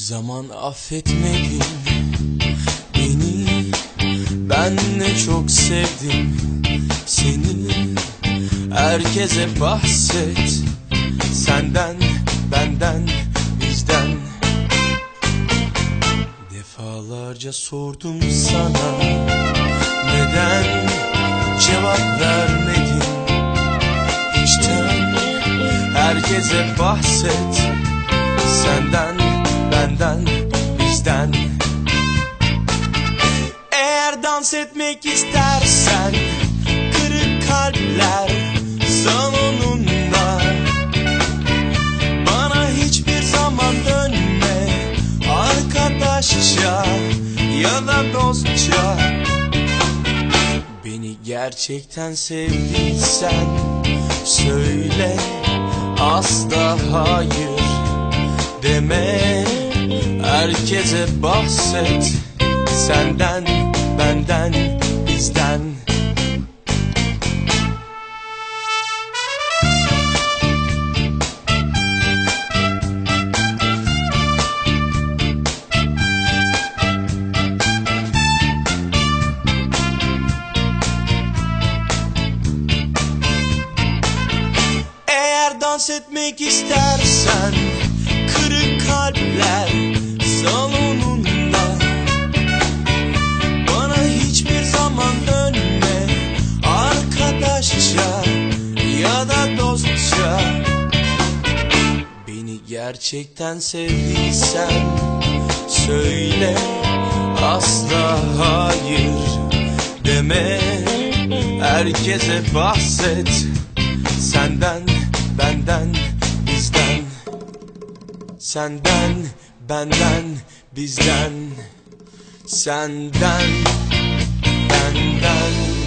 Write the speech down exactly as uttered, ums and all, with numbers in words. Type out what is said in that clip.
zaman affetmedin beni, ben ne çok sevdim seni. Herkese bahset, senden, benden, bizden. Defalarca sordum sana, neden cevap vermedin? İçten herkese bahset, senden, benden, bizden. Eğer dans etmek istersen kırık kalpler salonunda, bana hiçbir zaman dönme arkadaşça ya da dostça. Beni gerçekten sevdiysen söyle, asla hayır deme. Herkese bahset, senden, benden, bizden. Eğer dans etmek istersen kırık kalpler salonunda, bana hiçbir zaman dönme arkadaşça ya da dostça. Beni gerçekten sevdiysen söyle, asla hayır deme. Herkese bahset, senden, benden, bizden. Senden, benden, bizden. Senden, benden,